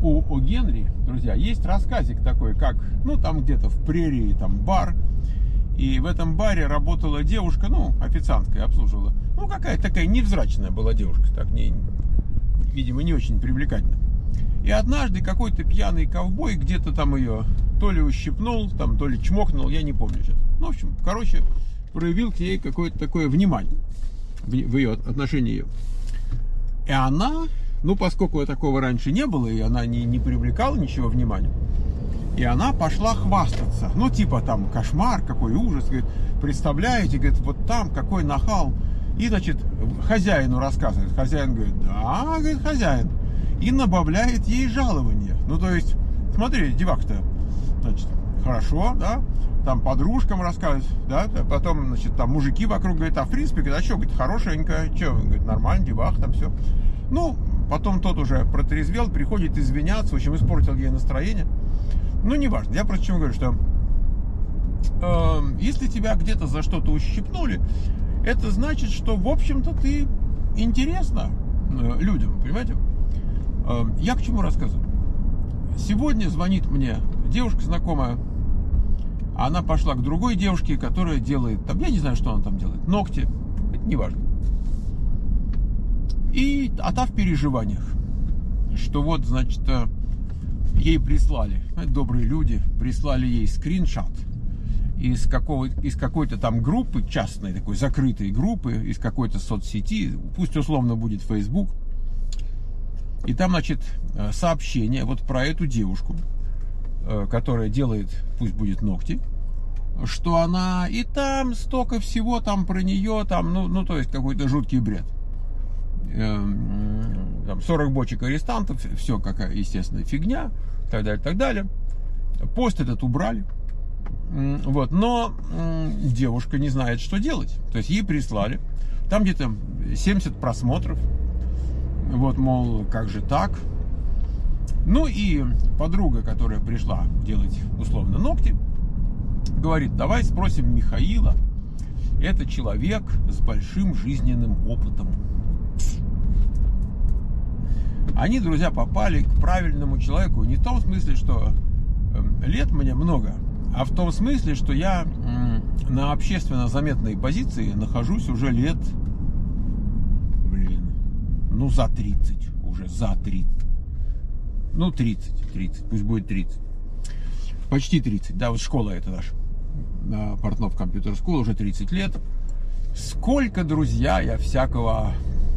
у Генри, друзья, есть рассказик такой, как, ну, там где-то в прерии, там бар, и в этом баре работала девушка, ну, официанткой обслуживала, ну, какая-то такая невзрачная была девушка, так, видимо, не очень привлекательная. И однажды какой-то пьяный ковбой где-то там ее то ли ущипнул, там, то ли чмокнул, я не помню сейчас. Ну, в общем, короче, проявил к ней какое-то такое внимание в ее отношении ее. И она, ну, поскольку такого раньше не было, и она не привлекала ничего внимания, и она пошла хвастаться. Ну, типа, там, кошмар, какой ужас. Говорит, представляете, говорит, вот там какой нахал. И, значит, хозяину рассказывает. Хозяин говорит, да, говорит, хозяин. И набавляет ей жалование. Ну, то есть, смотри, девак-то, значит, хорошо, да, там подружкам рассказывать, да, потом, значит, там мужики вокруг говорят, а в принципе, говорит, а что, говорит, хорошенькая, что, говорит, нормально, девах, там все. Ну, потом тот уже протрезвел, приходит извиняться, в общем, испортил ей настроение. Ну, неважно, я просто чему говорю, что если тебя где-то за что-то ущипнули, это значит, что, в общем-то, ты интересна людям, понимаете? Я к чему рассказываю? Сегодня звонит мне девушка знакомая, она пошла к другой девушке, которая делает, там, я не знаю, что она там делает, ногти, это не важно. А та в переживаниях, что вот, значит, ей прислали, добрые люди, прислали ей скриншот из какой-то там группы, частной такой, закрытой группы, из какой-то соцсети, пусть условно будет Facebook. И там, значит, сообщение вот про эту девушку, которая делает, пусть будет ногти, что она, и там столько всего там про нее, там, ну то есть какой-то жуткий бред. Там 40 бочек арестантов, все какая, естественно, фигня, так далее, так далее. Пост этот убрали. Вот, но девушка не знает, что делать. То есть ей прислали, там где-то 70 просмотров. Вот, мол, как же так? Ну и подруга, которая пришла делать условно ногти, говорит, давай спросим Михаила. Это человек с большим жизненным опытом. Они, друзья, попали к правильному человеку. Не в том смысле, что лет мне много, а в том смысле, что я на общественно заметной позиции нахожусь уже лет, ну, за 30, уже за 30. Ну, 30, пусть будет 30. Почти 30, да, вот школа эта наша, Портнов компьютер скул, уже 30 лет. Сколько, друзья, я всякого...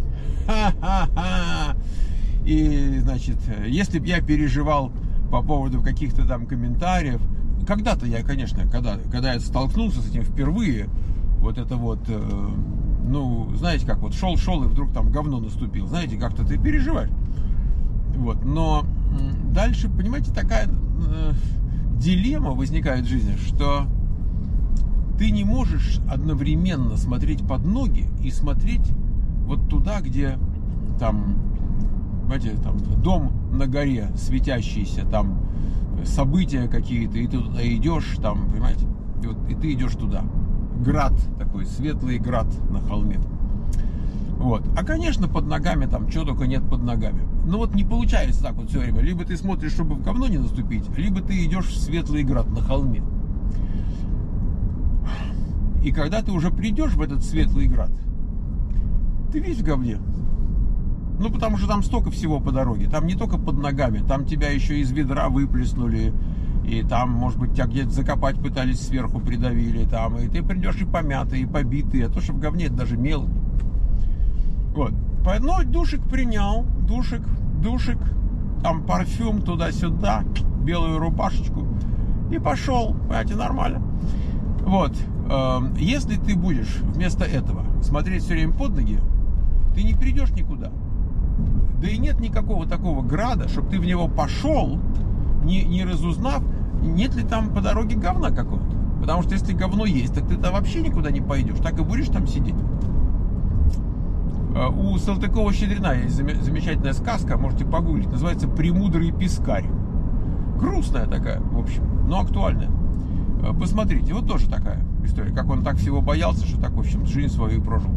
И, значит, если бы я переживал по поводу каких-то там комментариев, когда-то я, конечно, когда я столкнулся с этим впервые, вот это вот... Ну, знаете, как вот шел и вдруг там говно наступил. Знаете, как-то ты переживаешь. Вот, но дальше, понимаете, такая дилемма возникает в жизни, что ты не можешь одновременно смотреть под ноги и смотреть вот туда, где там, знаете, там дом на горе светящийся, там события какие-то, и ты туда идешь, там, понимаете, и ты идешь туда. Град такой, светлый град на холме. Вот. А, конечно, под ногами там чего только нет под ногами. Но вот не получается так вот все время. Либо ты смотришь, чтобы в говно не наступить, либо ты идешь в светлый град на холме. И когда ты уже придешь в этот светлый град, ты весь в говне. Ну, потому что там столько всего по дороге. Там не только под ногами, там тебя еще из ведра выплеснули. И там, может быть, тебя где-то закопать пытались, сверху придавили, там, и ты придешь и помятый, и побитый, а то, что в говне, это даже мелочь. Вот. Ну, душик принял, душик, там парфюм туда-сюда, белую рубашечку, и пошел, понимаете, нормально. Вот. Если ты будешь вместо этого смотреть все время под ноги, ты не придешь никуда. Да и нет никакого такого града, чтобы ты в него пошел, не разузнав, нет ли там по дороге говна какого-то. Потому что если говно есть, так ты-то вообще никуда не пойдешь. Так и будешь там сидеть. У Салтыкова-Щедрина есть замечательная сказка, можете погуглить, называется «Премудрый пескарь». Грустная такая, в общем, но актуальная. Посмотрите, вот тоже такая история. Как он так всего боялся, что так, в общем, жизнь свою и прожил.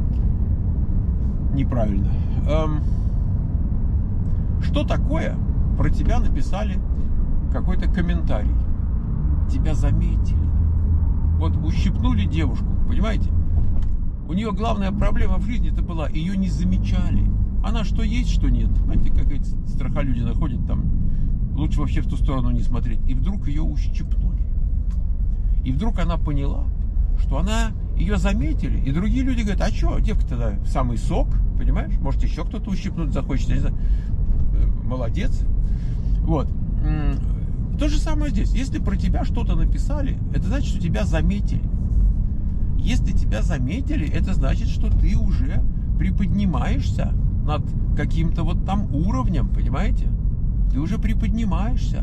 Неправильно. Что такое про тебя написали какой-то комментарий. Тебя заметили. Вот ущипнули девушку, понимаете? У нее главная проблема в жизни это была, ее не замечали. Она что есть, что нет. Знаете, как эти страхолюди находят там. Лучше вообще в ту сторону не смотреть. И вдруг ее ущипнули. И вдруг она поняла, что ее заметили. И другие люди говорят, а что, девка тогда самый сок, понимаешь? Может, еще кто-то ущипнуть захочет, я не знаю. Молодец. Вот. То же самое здесь. Если про тебя что-то написали, это значит, что тебя заметили. Если тебя заметили, это значит, что ты уже приподнимаешься над каким-то вот там уровнем, понимаете? Ты уже приподнимаешься.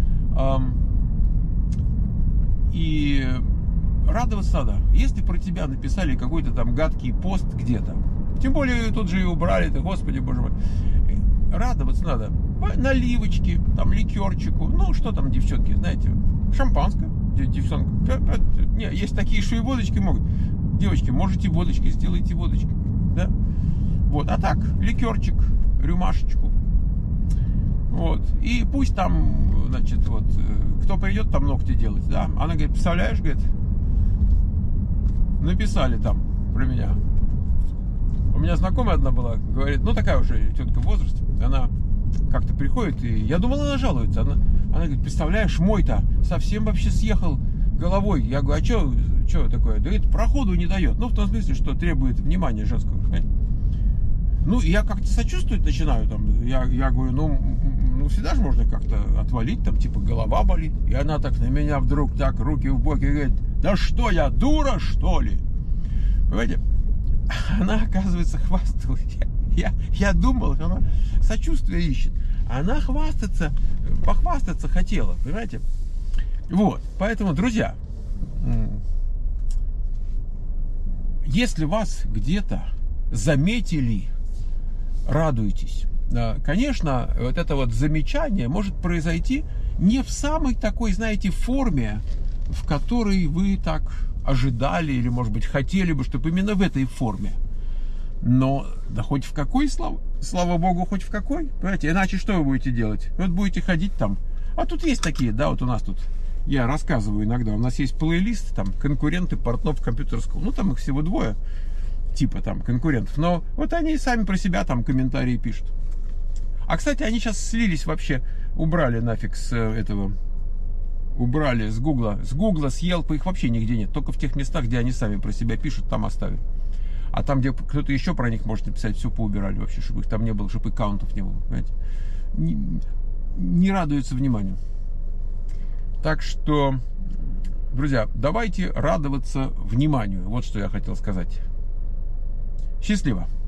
И радоваться надо. Если про тебя написали какой-то там гадкий пост где-то, тем более тут же и убрали-то, господи, боже мой. Радоваться надо. Наливочки, там ликерчику. Ну, что там, девчонки, знаете, шампанское. Девчонка. Не, есть такие, что и водочки могут. Девочки, можете водочки, сделайте водочки. Да? Вот. А так, ликерчик, рюмашечку. Вот. И пусть там, значит, вот, кто придет там ногти делать, да? Она говорит, представляешь, говорит, написали там про меня. У меня знакомая одна была, говорит, ну такая уже тетка в возрасте, она как-то приходит, и я думал, она жалуется. Она говорит, представляешь, мой-то совсем вообще съехал головой. Я говорю, а что такое? Да говорит, проходу не дает. Ну, в том смысле, что требует внимания женского. Ну, я как-то сочувствовать начинаю. Там, я говорю, ну, всегда же можно как-то отвалить, там, типа, голова болит. И она так на меня вдруг так руки в боки говорит, да что, я дура, что ли? Понимаете? Она, оказывается, хвасталась. Я думал, что она сочувствие ищет. Она похвастаться хотела, понимаете? Вот, поэтому, друзья, если вас где-то заметили, радуйтесь. Конечно, вот это вот замечание может произойти не в самой такой, знаете, форме, в которой вы так ожидали или, может быть, хотели бы, чтобы именно в этой форме. Но, да хоть в какой, слава богу, хоть в какой, понимаете, иначе что вы будете делать? Вот будете ходить там, а тут есть такие, да, вот у нас тут, я рассказываю иногда, у нас есть плейлист, там, конкуренты Портнов компьютерского, ну, там их всего двое, типа, там, конкурентов, но вот они сами про себя там комментарии пишут. А, кстати, они сейчас слились вообще, убрали нафиг с этого, убрали с Гугла, с Елпа их вообще нигде нет, только в тех местах, где они сами про себя пишут, там оставили. А там, где кто-то еще про них может написать, все поубирали вообще, чтобы их там не было, чтобы аккаунтов не было, понимаете? Не радуются вниманию. Так что, друзья, давайте радоваться вниманию. Вот что я хотел сказать. Счастливо!